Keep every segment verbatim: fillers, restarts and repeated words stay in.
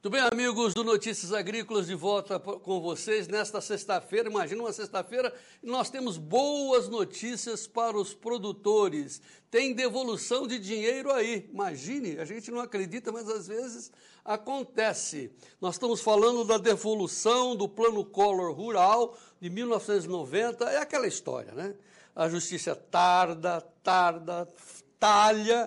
Muito bem, amigos do Notícias Agrícolas, de volta com vocês nesta sexta-feira. Imagina uma sexta-feira e nós temos boas notícias para os produtores. Tem devolução de dinheiro aí. Imagine, a gente não acredita, mas às vezes acontece. Nós estamos falando da devolução do Plano Collor Rural de mil novecentos e noventa. É aquela história, né? A justiça tarda, tarda, talha,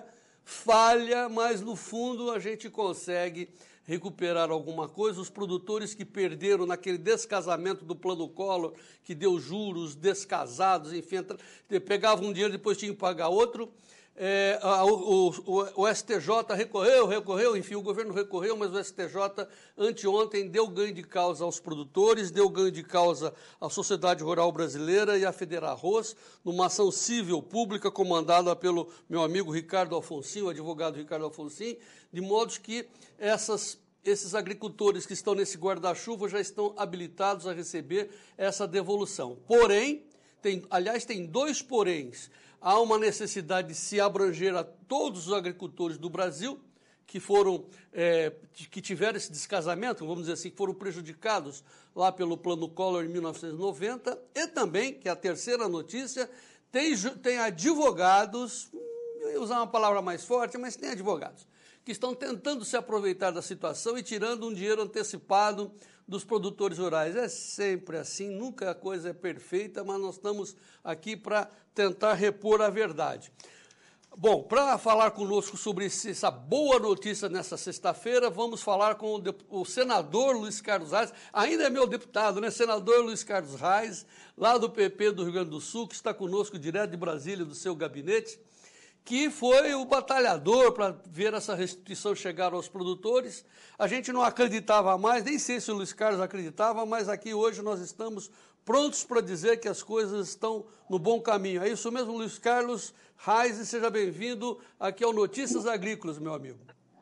falha, mas no fundo a gente consegue recuperar alguma coisa. Os produtores que perderam naquele descasamento do Plano Collor, que deu juros descasados, enfim, pegavam um dinheiro e depois tinham que pagar outro. É, a, o, o, o S T J recorreu, recorreu, enfim, o governo recorreu, mas o S T J anteontem deu ganho de causa aos produtores, deu ganho de causa à Sociedade Rural Brasileira e à Federarroz, numa ação civil pública comandada pelo meu amigo Ricardo Alfonsin, o advogado Ricardo Alfonsin, de modo que essas, esses agricultores que estão nesse guarda-chuva já estão habilitados a receber essa devolução. Porém, tem, aliás, tem dois poréns. Há uma necessidade de se abranger a todos os agricultores do Brasil que foram, é, que tiveram esse descasamento, vamos dizer assim, que foram prejudicados lá pelo Plano Collor em mil novecentos e noventa, e também, que é a terceira notícia, tem, tem advogados, eu ia usar uma palavra mais forte, mas tem advogados, que estão tentando se aproveitar da situação e tirando um dinheiro antecipado dos produtores rurais. É sempre assim, nunca a coisa é perfeita, mas nós estamos aqui para tentar repor a verdade. Bom, para falar conosco sobre essa boa notícia nessa sexta-feira, vamos falar com o, o senador Luiz Carlos Reis, ainda é meu deputado, né? Senador Luiz Carlos Reis, lá do P P do Rio Grande do Sul, que está conosco direto de Brasília, do seu gabinete, que foi o batalhador para ver essa restituição chegar aos produtores. A gente não acreditava mais, nem sei se o Luiz Carlos acreditava, mas aqui hoje nós estamos prontos para dizer que as coisas estão no bom caminho. É isso mesmo, Luiz Carlos Reis, e seja bem-vindo aqui ao Notícias Agrícolas, meu amigo.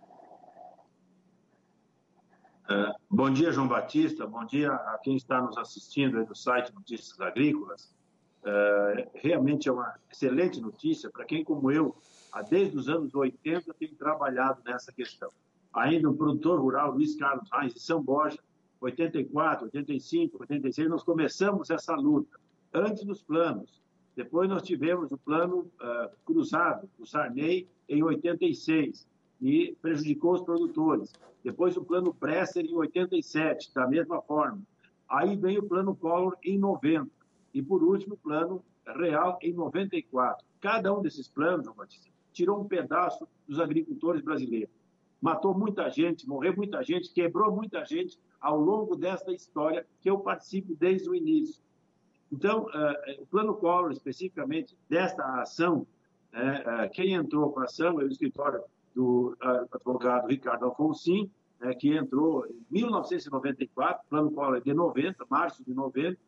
Uh, bom dia, João Batista, bom dia a quem está nos assistindo aí do site Notícias Agrícolas. Uh, realmente é uma excelente notícia para quem, como eu, há desde os anos oitenta, tem trabalhado nessa questão. Ainda um produtor rural, Luiz Carlos Reis, de São Borja, oitenta e quatro, oitenta e cinco, oitenta e seis, nós começamos essa luta, antes dos planos. Depois nós tivemos o plano uh, cruzado, o Sarney, em oitenta e seis, e prejudicou os produtores. Depois o plano Presser, em oitenta e sete, da mesma forma. Aí vem o plano Collor, em noventa. E, por último, o plano real em noventa e quatro. Cada um desses planos, João Batista, tirou um pedaço dos agricultores brasileiros. Matou muita gente, morreu muita gente, quebrou muita gente ao longo desta história que eu participo desde o início. Então, uh, o plano Collor, especificamente desta ação, uh, uh, quem entrou com a ação é o escritório do uh, advogado Ricardo Alfonsin, uh, que entrou em mil novecentos e noventa e quatro, plano Collor de noventa, março de noventa,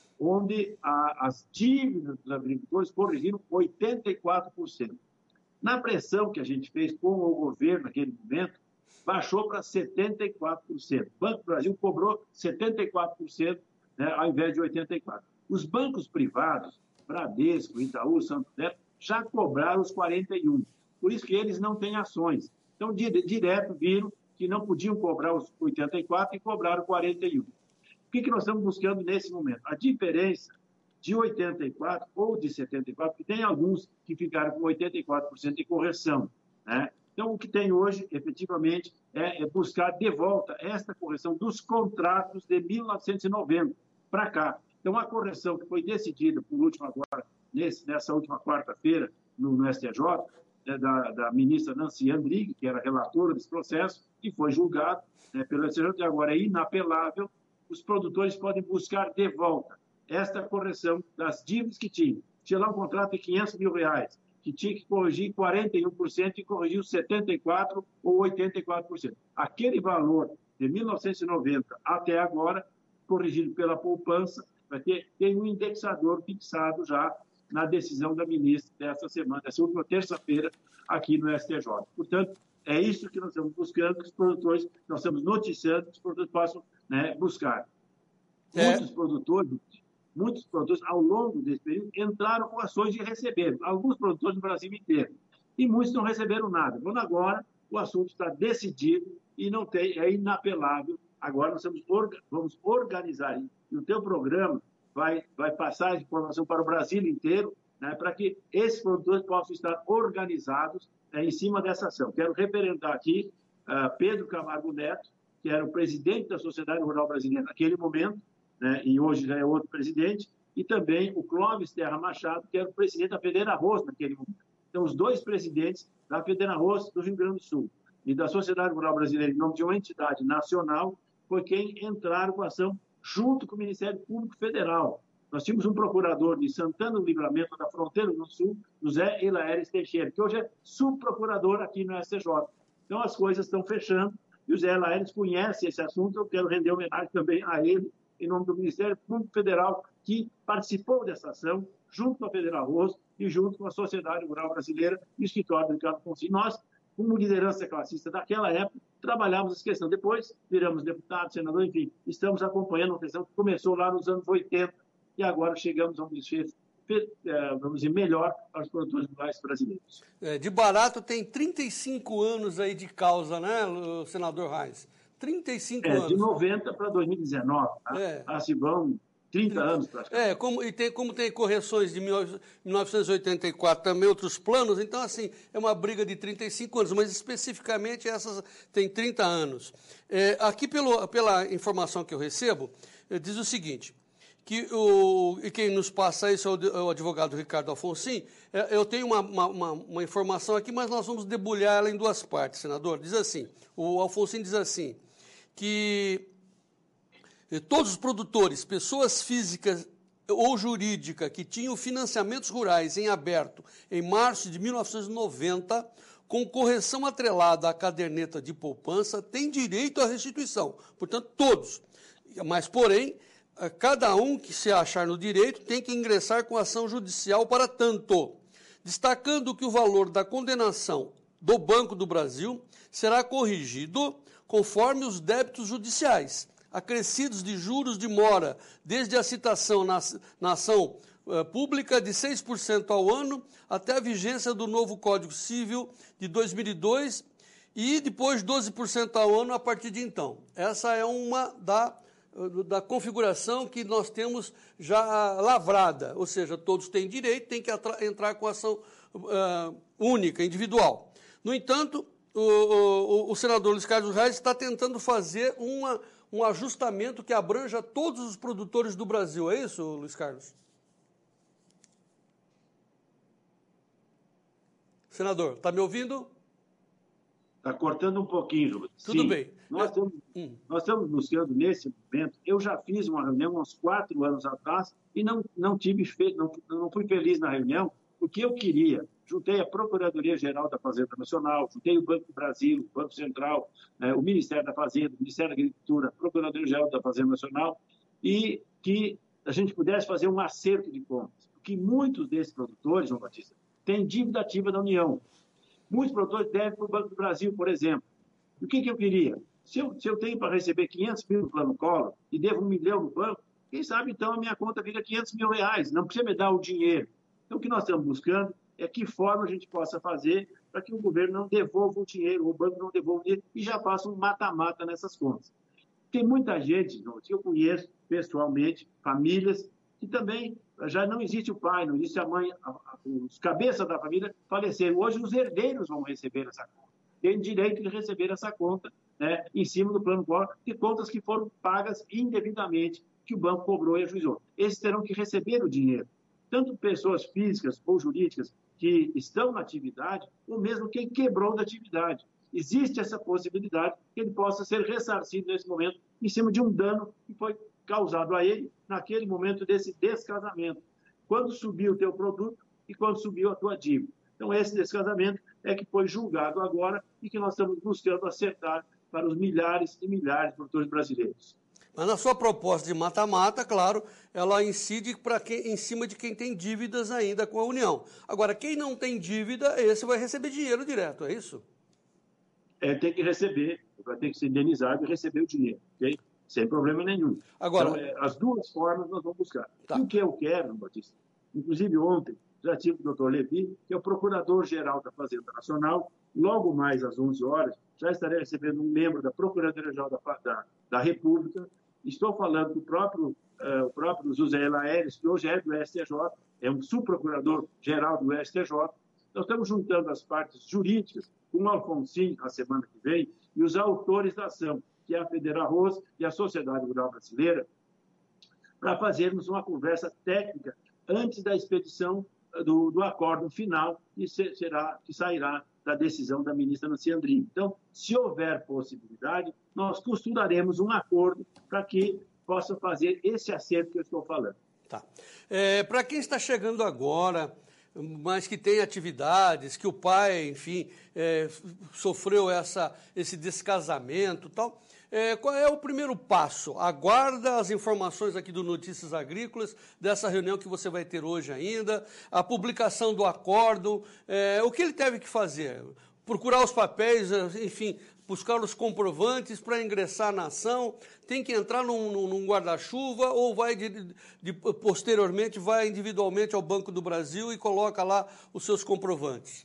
onde a, as dívidas dos agricultores corrigiram oitenta e quatro por cento. Na pressão que a gente fez com o governo naquele momento, baixou para setenta e quatro por cento. O Banco do Brasil cobrou setenta e quatro por cento, né, ao invés de oitenta e quatro por cento. Os bancos privados, Bradesco, Itaú, Santander, já cobraram os quarenta e um por cento. Por isso que eles não têm ações. Então, direto viram que não podiam cobrar os oitenta e quatro por cento e cobraram quarenta e um por cento. O que, que nós estamos buscando nesse momento? A diferença de oitenta e quatro por cento ou de setenta e quatro por cento, porque tem alguns que ficaram com oitenta e quatro por cento de correção, né? Então, o que tem hoje, efetivamente, é, é buscar de volta esta correção dos contratos de mil novecentos e noventa para cá. Então, a correção que foi decidida, por último agora, nesse, nessa última quarta-feira, no, no S T J, é, da, da ministra Nancy Andrighi, que era relatora desse processo, e foi julgado, né, pelo S T J, e agora é inapelável. Os produtores podem buscar de volta esta correção das dívidas que tinham. Tinha lá um contrato de quinhentos mil reais, que tinha que corrigir quarenta e um por cento e corrigiu setenta e quatro por cento ou oitenta e quatro por cento. Aquele valor de mil novecentos e noventa até agora, corrigido pela poupança, vai ter, tem um indexador fixado já na decisão da ministra dessa semana, dessa última terça-feira, aqui no S T J. Portanto, é isso que nós estamos buscando, que os produtores, nós estamos noticiando que os produtores possam, né, buscar. É. Muitos produtores, muitos produtores, ao longo desse período, entraram com ações de receber. Alguns produtores no Brasil inteiro. E muitos não receberam nada. Quando agora o assunto está decidido e não tem, é inapelável. Agora nós vamos, vamos organizar, e o teu programa vai, vai passar a informação para o Brasil inteiro, né, para que esses produtores possam estar organizados, né, em cima dessa ação. Quero referendar aqui uh, Pedro Camargo Neto, que era o presidente da Sociedade Rural Brasileira naquele momento, né, e hoje já é outro presidente, e também o Clóvis Terra Machado, que era o presidente da Federarroz naquele momento. Então, os dois presidentes da Federarroz do Rio Grande do Sul e da Sociedade Rural Brasileira, em nome de uma entidade nacional, foi quem entraram com a ação junto com o Ministério Público Federal. Nós tínhamos um procurador de Santana do Livramento, da Fronteira do Sul, José Elaeres Teixeira, que hoje é subprocurador aqui no S T J. Então, as coisas estão fechando e o José Elaeres conhece esse assunto. Eu quero render homenagem também a ele, em nome do Ministério Público Federal, que participou dessa ação, junto com a Federarroz e junto com a Sociedade Rural Brasileira e o escritório do Ricardo Fonseca. Nós, como liderança classista daquela época, trabalhamos essa questão. Depois, viramos deputado, senador, enfim, estamos acompanhando uma questão que começou lá nos anos oitenta e agora chegamos a um desfecho, vamos dizer, melhor para os produtores rurais brasileiros. É, de barato tem trinta e cinco anos aí de causa, né, senador Reis? trinta e cinco é, anos. De noventa para dois mil e dezenove, tá? É. Ah, se vão trinta anos praticamente. É, como, e tem, como tem correções de mil novecentos e oitenta e quatro, também outros planos, então, assim, é uma briga de trinta e cinco anos, mas especificamente essas têm trinta anos. É, aqui, pelo, pela informação que eu recebo, diz o seguinte, que o, e quem nos passa isso é o, é o advogado Ricardo Alfonsin. É, eu tenho uma, uma, uma informação aqui, mas nós vamos debulhar ela em duas partes, senador. Diz assim, o Alfonsin diz assim, que todos os produtores, pessoas físicas ou jurídicas que tinham financiamentos rurais em aberto em março de mil novecentos e noventa, com correção atrelada à caderneta de poupança, têm direito à restituição. Portanto, todos. Mas, porém, cada um que se achar no direito tem que ingressar com ação judicial para tanto, destacando que o valor da condenação do Banco do Brasil será corrigido conforme os débitos judiciais, acrescidos de juros de mora, desde a citação na, na ação uh, pública de seis por cento ao ano até a vigência do novo Código Civil de dois mil e dois e depois doze por cento ao ano a partir de então. Essa é uma da, da configuração que nós temos já lavrada, ou seja, todos têm direito, têm que entrar com ação uh, única, individual. No entanto, o, o, o senador Luiz Carlos Reis está tentando fazer uma, um ajustamento que abranja todos os produtores do Brasil. É isso, Luiz Carlos? Senador, está me ouvindo? Está cortando um pouquinho, Júlio. Tudo Sim, bem. Nós, é... estamos, hum. nós estamos buscando, nesse momento, eu já fiz uma reunião uns quatro anos atrás e não, não, tive, não, não fui feliz na reunião, porque eu queria. Juntei a Procuradoria-Geral da Fazenda Nacional, juntei o Banco do Brasil, o Banco Central, né, o Ministério da Fazenda, o Ministério da Agricultura, a Procuradoria-Geral da Fazenda Nacional, e que a gente pudesse fazer um acerto de contas. Porque muitos desses produtores, João Batista, têm dívida ativa da União. Muitos produtores devem para o Banco do Brasil, por exemplo. E o que, que eu queria? Se eu, se eu tenho para receber quinhentos mil no Plano Collor e devo um milhão no banco, quem sabe, então, a minha conta vira quinhentos mil reais. Não precisa me dar o dinheiro. Então, o que nós estamos buscando é que forma a gente possa fazer para que o governo não devolva o dinheiro, o banco não devolva o dinheiro e já faça um mata-mata nessas contas. Tem muita gente, que eu conheço pessoalmente, famílias, que também já não existe o pai, não existe a mãe, os cabeças da família faleceram. Hoje os herdeiros vão receber essa conta. Tem direito de receber essa conta, né, em cima do plano Collor, de contas que foram pagas indevidamente, que o banco cobrou e ajuizou. Esses terão que receber o dinheiro. Tanto pessoas físicas ou jurídicas que estão na atividade, ou mesmo quem quebrou da atividade. Existe essa possibilidade que ele possa ser ressarcido nesse momento em cima de um dano que foi causado a ele naquele momento desse descasamento. Quando subiu o teu produto e quando subiu a tua dívida. Então, esse descasamento é que foi julgado agora e que nós estamos buscando acertar para os milhares e milhares de produtores brasileiros. Mas na sua proposta de mata-mata, claro, ela incide pra quem, em cima de quem tem dívidas ainda com a União. Agora, quem não tem dívida, esse vai receber dinheiro direto, é isso? É, tem que receber, vai ter que ser indenizado e receber o dinheiro, ok? Sem problema nenhum. Agora, então, é, as duas formas nós vamos buscar. Tá. E o que eu quero, Batista, inclusive ontem, já tive o doutor Levi, que é o Procurador-Geral da Fazenda Nacional, logo mais às onze horas, já estarei recebendo um membro da Procuradoria-Geral da, da, da República. Estou falando do próprio, uh, o próprio José Laeres, que hoje é do S T J, é um subprocurador-geral do S T J. Nós estamos juntando as partes jurídicas com o Alfonsin, na semana que vem, e os autores da ação, que é a Federarroz e a Sociedade Rural Brasileira, para fazermos uma conversa técnica antes da expedição do, do acordo final, que, será, que sairá da decisão da ministra Nancy Andrighi. Então, se houver possibilidade, nós costuraremos um acordo para que possa fazer esse acerto que eu estou falando. Tá. É, para quem está chegando agora, mas que tem atividades, que o pai, enfim, é, sofreu essa, esse descasamento e tal, é, qual é o primeiro passo? Aguarda as informações aqui do Notícias Agrícolas, dessa reunião que você vai ter hoje ainda, a publicação do acordo, é, o que ele teve que fazer? Procurar os papéis, enfim, buscar os comprovantes para ingressar na ação, tem que entrar num, num, num guarda-chuva ou vai de, de, posteriormente vai individualmente ao Banco do Brasil e coloca lá os seus comprovantes?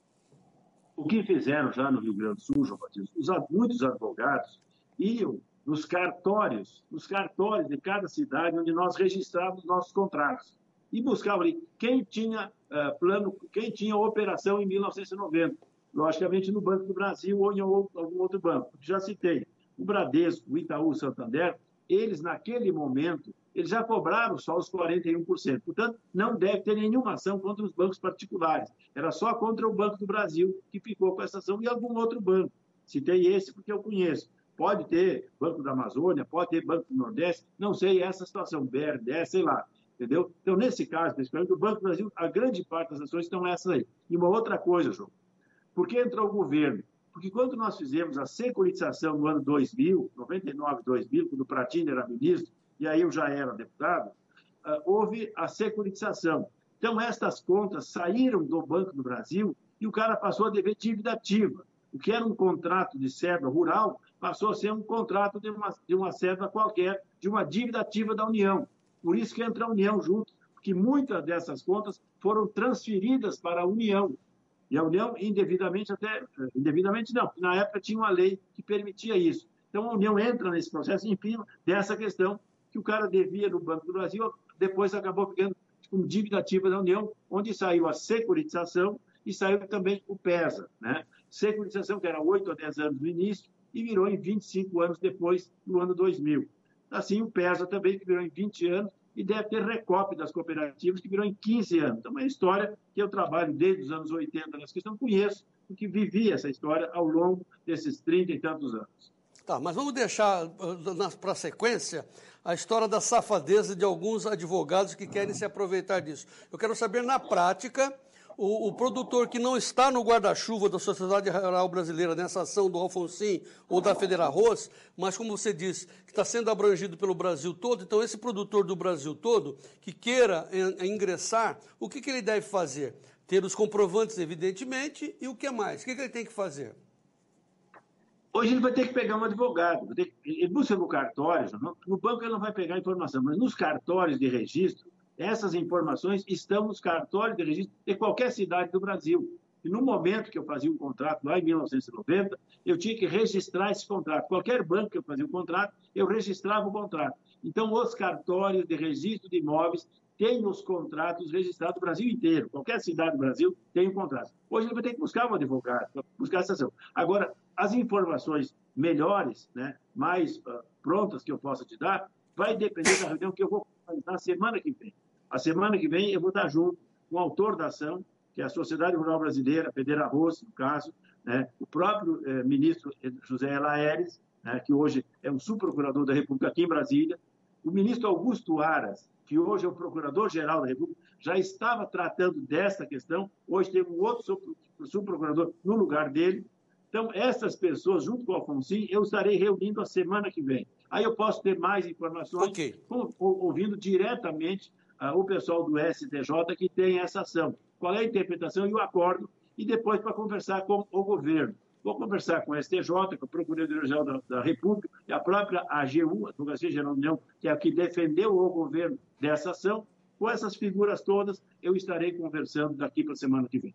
O que fizeram já no Rio Grande do Sul, João Batista, os, muitos advogados iam nos cartórios, nos cartórios de cada cidade onde nós registrávamos nossos contratos e buscavam ali quem tinha uh, plano, quem tinha operação em mil novecentos e noventa. Logicamente no Banco do Brasil ou em algum outro banco. Já citei, o Bradesco, o Itaú, o Santander, eles naquele momento, eles já cobraram só os quarenta e um por cento. Portanto, não deve ter nenhuma ação contra os bancos particulares. Era só contra o Banco do Brasil que ficou com essa ação e algum outro banco. Citei esse porque eu conheço. Pode ter Banco da Amazônia, pode ter Banco do Nordeste, não sei essa situação, B R D, sei lá. Entendeu? Então, nesse caso, principalmente, o Banco do Brasil, a grande parte das ações estão essas aí. E uma outra coisa, João. Por que entrou o governo? Porque quando nós fizemos a securitização no ano dois mil, noventa e nove, dois mil, quando o Pratini era ministro, e aí eu já era deputado, uh, houve a securitização. Então, estas contas saíram do Banco do Brasil e o cara passou a dever dívida ativa. O que era um contrato de serva rural passou a ser um contrato de uma, de uma serva qualquer, de uma dívida ativa da União. Por isso que entra a União junto, porque muitas dessas contas foram transferidas para a União. E a União, indevidamente, até, indevidamente não, na época tinha uma lei que permitia isso. Então, a União entra nesse processo, enfim, dessa questão que o cara devia no Banco do Brasil, depois acabou ficando com dívida ativa da União, onde saiu a securitização e saiu também o PESA, né? Securitização, que era oito a dez anos no início, e virou em vinte e cinco anos depois, no ano dois mil. Assim, o PESA também, que virou em vinte anos, e deve ter Recope das cooperativas, que virou em quinze anos. Então, é uma história que eu trabalho desde os anos oitenta nessa questão, conheço, porque vivi essa história ao longo desses trinta e tantos anos. Tá, mas vamos deixar para a sequência a história da safadeza de alguns advogados que querem se aproveitar disso. Eu quero saber, na prática, o, o produtor que não está no guarda-chuva da Sociedade Rural Brasileira nessa ação do Alfonsin ou da Federarroz, mas, como você disse, que está sendo abrangido pelo Brasil todo, então esse produtor do Brasil todo que queira en, ingressar, o que, que ele deve fazer? Ter os comprovantes, evidentemente, e o que mais? O que, que ele tem que fazer? Hoje ele vai ter que pegar um advogado, ele busca no cartório, no banco ele não vai pegar informação, mas nos cartórios de registro, essas informações estão nos cartórios de registro de qualquer cidade do Brasil. E no momento que eu fazia um contrato, lá em mil novecentos e noventa, eu tinha que registrar esse contrato. Qualquer banco que eu fazia um contrato, eu registrava o contrato. Então, os cartórios de registro de imóveis têm os contratos registrados no Brasil inteiro. Qualquer cidade do Brasil tem um contrato. Hoje ele vai ter que buscar um advogado para buscar essa ação. Agora, as informações melhores, né, mais uh, prontas que eu possa te dar, vai depender da reunião que eu vou fazer na semana que vem. A semana que vem eu vou estar junto com o autor da ação, que é a Sociedade Rural Brasileira, Federarroz, no caso, né, o próprio eh, ministro José Laeres, né, que hoje é um subprocurador da República aqui em Brasília, o ministro Augusto Aras, que hoje é o procurador-geral da República, já estava tratando dessa questão, hoje tem um outro subprocurador no lugar dele. Então, essas pessoas, junto com o Alfonsin, eu estarei reunindo a semana que vem. Aí eu posso ter mais informações, okay. com, ouvindo diretamente uh, o pessoal do S T J que tem essa ação. Qual é a interpretação e o acordo, e depois para conversar com o governo. Vou conversar com o S T J, com a Procuradoria-Geral da, da República, e a própria A G U, a Advocacia Geral da União, que é a que defendeu o governo dessa ação. Com essas figuras todas, eu estarei conversando daqui para a semana que vem.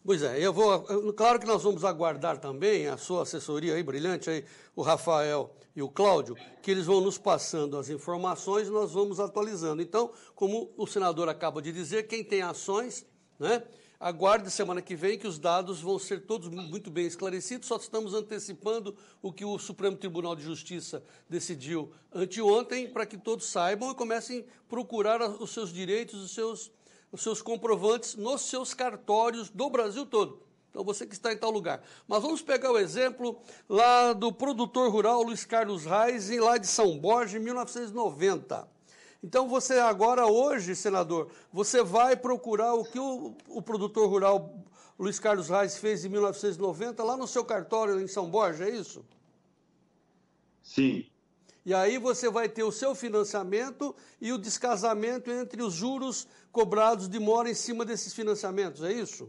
Pois é, eu vou. Claro que nós vamos aguardar também a sua assessoria aí, brilhante, aí, o Rafael e o Cláudio, que eles vão nos passando as informações e nós vamos atualizando. Então, como o senador acaba de dizer, quem tem ações, né, aguarde semana que vem que os dados vão ser todos muito bem esclarecidos, só estamos antecipando o que o Supremo Tribunal de Justiça decidiu anteontem, para que todos saibam e comecem a procurar os seus direitos, os seus, os seus comprovantes nos seus cartórios do Brasil todo. Então, você que está em tal lugar. Mas vamos pegar o exemplo lá do produtor rural Luiz Carlos Reis, lá de São Borja, em mil novecentos e noventa. Então, você agora, hoje, senador, você vai procurar o que o, o produtor rural Luiz Carlos Reis fez em mil novecentos e noventa, lá no seu cartório em São Borja, é isso? Sim. E aí você vai ter o seu financiamento e o descasamento entre os juros cobrados de mora em cima desses financiamentos, é isso?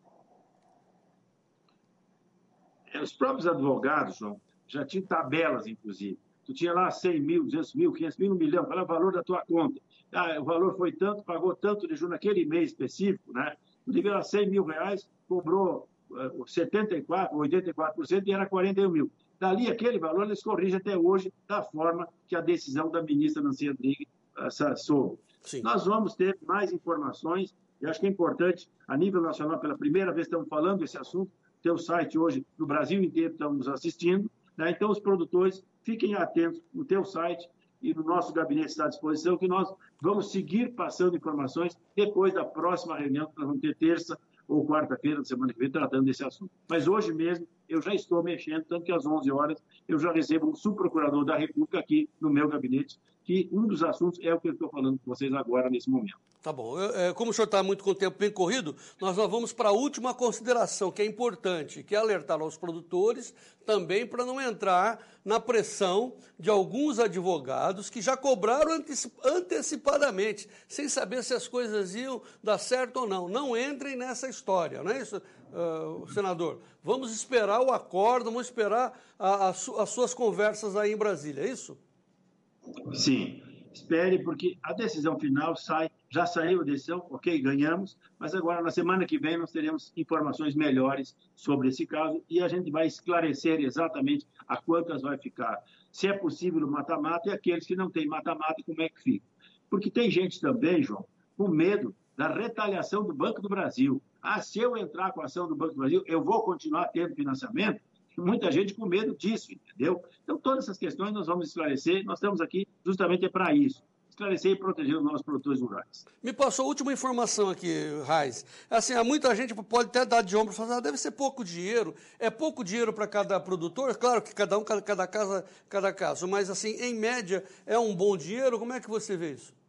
Os próprios advogados, João, já tinham tabelas, inclusive. Tu tinha lá cem mil, duzentos mil, quinhentos mil, um milhão, qual é o valor da tua conta? Ah, o valor foi tanto, pagou tanto de juros naquele mês específico, né? Tu devia lá cem mil reais, cobrou uh, setenta e quatro por cento, oitenta e quatro por cento e era quarenta e um mil. Dali, aquele valor, eles corrigem até hoje da forma que a decisão da ministra Nancy Andrighi uh, soube. Sim. Nós vamos ter mais informações, e acho que é importante, a nível nacional, pela primeira vez estamos falando desse assunto, teu site hoje, no Brasil inteiro, estamos assistindo, né? Então, os produtores, fiquem atentos no teu site e no nosso gabinete está à disposição, que nós vamos seguir passando informações depois da próxima reunião, que nós vamos ter terça ou quarta-feira da semana que vem, tratando desse assunto. Mas hoje mesmo, eu já estou mexendo, tanto que às onze horas eu já recebo um subprocurador da República aqui no meu gabinete, que um dos assuntos é o que eu estou falando com vocês agora, nesse momento. Tá bom. Eu, é, como o senhor está muito com o tempo bem corrido, nós, nós vamos para a última consideração, que é importante, que é alertar aos produtores também para não entrar na pressão de alguns advogados que já cobraram antecip, antecipadamente, sem saber se as coisas iam dar certo ou não. Não entrem nessa história, não é isso, uh, senador? Vamos esperar o acordo, vamos esperar a, a, as suas conversas aí em Brasília, é isso? Sim. Espere, porque a decisão final sai, já saiu a decisão, ok, ganhamos, mas agora na semana que vem nós teremos informações melhores sobre esse caso e a gente vai esclarecer exatamente a quantas vai ficar. Se é possível o mata-mata e aqueles que não têm mata-mata, como é que fica? Porque tem gente também, João, com medo da retaliação do Banco do Brasil. Ah, se eu entrar com a ação do Banco do Brasil, eu vou continuar tendo financiamento? Muita gente com medo disso, entendeu? Então, todas essas questões nós vamos esclarecer, nós estamos aqui justamente para isso, esclarecer e proteger os nossos produtores rurais. Me passou a última informação aqui, Reis. Assim, há muita gente pode até dar de ombro e falar, ah, deve ser pouco dinheiro, é pouco dinheiro para cada produtor, claro que cada um, cada, cada casa, cada caso, mas assim, em média, é um bom dinheiro, como é que você vê isso?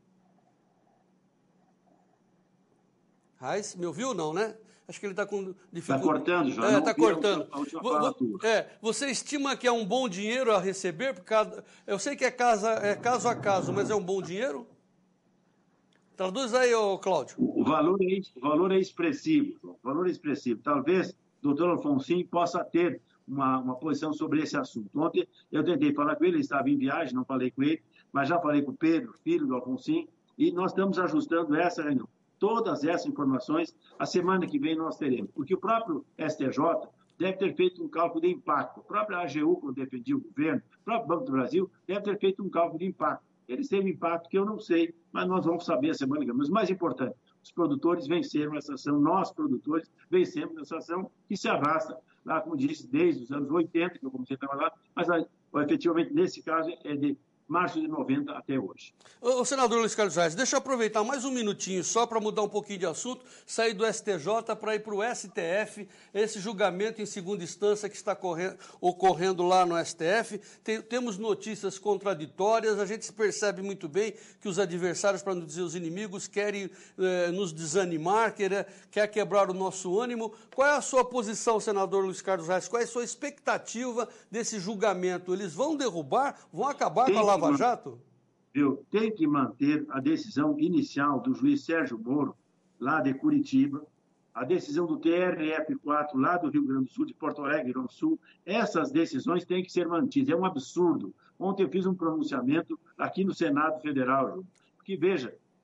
Reis, me ouviu ou não, né? Acho que ele está com dificuldade. Está cortando, João. É, está cortando. A última fala tua. É, você estima que é um bom dinheiro a receber? Por cada, eu sei que é, casa, é caso a caso, mas é um bom dinheiro? Traduz aí, ô, Cláudio. O valor, é, o valor é expressivo, João. O valor é expressivo. Talvez o doutor Alfonsin possa ter uma, uma posição sobre esse assunto. Ontem eu tentei falar com ele, ele estava em viagem, não falei com ele, mas já falei com o Pedro, filho do Alfonsin, e nós estamos ajustando essa reunião. Todas essas informações, a semana que vem nós teremos. Porque o próprio S T J deve ter feito um cálculo de impacto. O próprio A G U, quando defendia o governo, o próprio Banco do Brasil, deve ter feito um cálculo de impacto. Eles têm um impacto que eu não sei, mas nós vamos saber a semana que vem. Mas o mais importante, os produtores venceram essa ação, nós, produtores, vencemos essa ação que se arrasta, lá, como disse, desde os anos oitenta, que eu comecei a trabalhar, mas efetivamente, nesse caso, é de março de noventa até hoje. O senador Luiz Carlos Reis, deixa eu aproveitar mais um minutinho só para mudar um pouquinho de assunto, sair do S T J para ir para o S T F, esse julgamento em segunda instância que está correndo, ocorrendo lá no S T F. Tem, temos notícias contraditórias, a gente percebe muito bem que os adversários, para não dizer os inimigos, querem eh, nos desanimar, quer, quer quebrar o nosso ânimo. Qual é a sua posição, senador Luiz Carlos Reis? Qual é a sua expectativa desse julgamento? Eles vão derrubar, vão acabar Tem com a Lava Lava Jato? Viu? Tem que manter a decisão inicial do juiz Sérgio Moro, lá de Curitiba, a decisão do T R F quatro, lá do Rio Grande do Sul, de Porto Alegre, Rio Grande do Sul. Essas decisões têm que ser mantidas. É um absurdo. Ontem eu fiz um pronunciamento aqui no Senado Federal, porque, veja,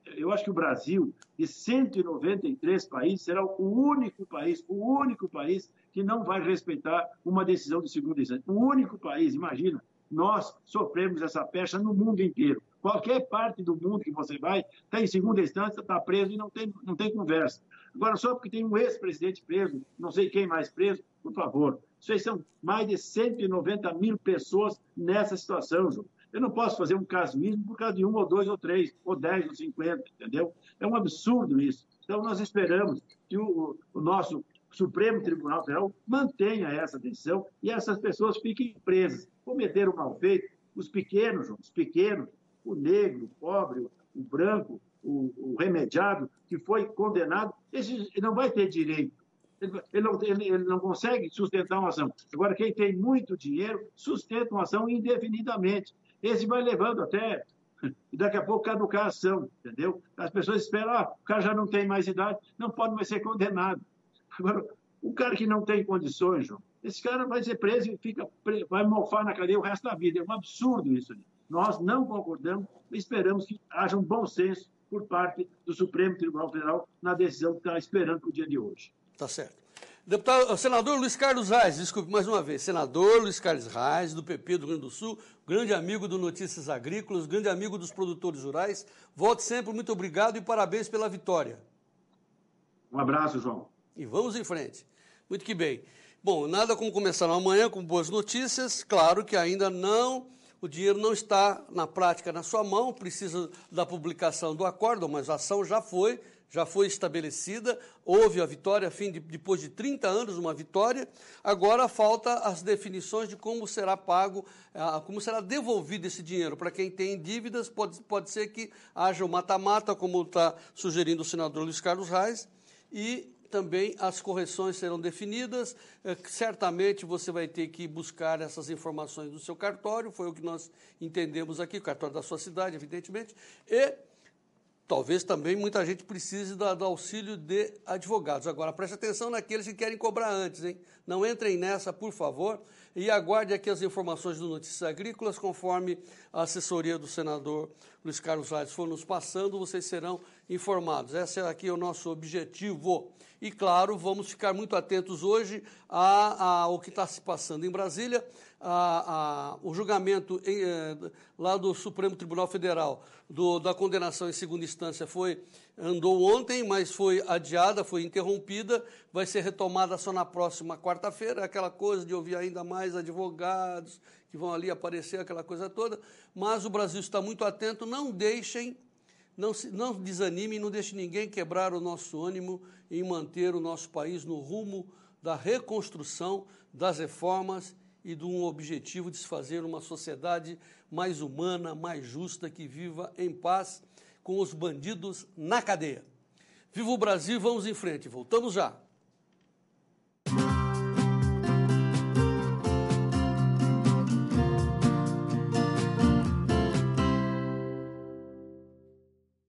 eu acho que o Brasil, de cento e noventa e três países, será o único país, o único país que não vai respeitar uma decisão de segunda instância. O único país, imagina, nós sofremos essa pecha no mundo inteiro. Qualquer parte do mundo que você vai, está em segunda instância, está preso e não tem, não tem conversa. Agora, só porque tem um ex-presidente preso, não sei quem mais preso, por favor. Isso aí são mais de cento e noventa mil pessoas nessa situação, João. Eu não posso fazer um casuísmo por causa de um, ou dois, ou três, ou dez, ou cinquenta, entendeu? É um absurdo isso. Então, nós esperamos que o, o nosso Supremo Tribunal Federal mantenha essa decisão e essas pessoas fiquem presas. Cometeram mal feito, os pequenos, João, os pequenos, o negro, o pobre, o branco, o, o remediado, que foi condenado, esse não vai ter direito. Ele, ele, não, ele, ele não consegue sustentar uma ação. Agora, quem tem muito dinheiro sustenta uma ação indefinidamente. Esse vai levando até, e daqui a pouco, caducar a ação, entendeu? As pessoas esperam, ah, o cara já não tem mais idade, não pode mais ser condenado. Agora, o cara que não tem condições, João, esse cara vai ser preso e fica, vai mofar na cadeia o resto da vida. É um absurdo isso. Nós não concordamos e esperamos que haja um bom senso por parte do Supremo Tribunal Federal na decisão que está esperando para o dia de hoje. Tá certo. Deputado, senador Luiz Carlos Reis, desculpe mais uma vez, senador Luiz Carlos Reis, do P P do Rio Grande do Sul, grande amigo do Notícias Agrícolas, grande amigo dos produtores rurais. Volte sempre, muito obrigado e parabéns pela vitória. Um abraço, João. E vamos em frente. Muito que bem. Bom, nada como começar amanhã com boas notícias. Claro que ainda não, o dinheiro não está na prática na sua mão, precisa da publicação do acordo, mas a ação já foi, já foi estabelecida, houve a vitória, a fim de, depois de trinta anos, uma vitória. Agora falta as definições de como será pago, ah, como será devolvido esse dinheiro. Para quem tem dívidas, pode, pode ser que haja o mata-mata, como está sugerindo o senador Luiz Carlos Reis, e também as correções serão definidas. É, certamente você vai ter que buscar essas informações no seu cartório, foi o que nós entendemos aqui, o cartório da sua cidade, evidentemente, e talvez também muita gente precise da, do auxílio de advogados. Agora, preste atenção naqueles que querem cobrar antes, hein? Não entrem nessa, por favor, e aguarde aqui as informações do Notícias Agrícolas, conforme a assessoria do senador Luiz Carlos Reis for nos passando, vocês serão informados. Esse aqui é o nosso objetivo. E, claro, vamos ficar muito atentos hoje a, a, ao que está se passando em Brasília, a, a, o julgamento em, eh, lá do Supremo Tribunal Federal do, da condenação em segunda instância foi, andou ontem, mas foi adiada, foi interrompida, vai ser retomada só na próxima quarta-feira, aquela coisa de ouvir ainda mais advogados que vão ali aparecer, aquela coisa toda, mas o Brasil está muito atento, não deixem, não, se, não desanimem, não deixem ninguém quebrar o nosso ânimo em manter o nosso país no rumo da reconstrução, das reformas e de um objetivo de se fazer uma sociedade mais humana, mais justa, que viva em paz com os bandidos na cadeia. Viva o Brasil, vamos em frente, voltamos já.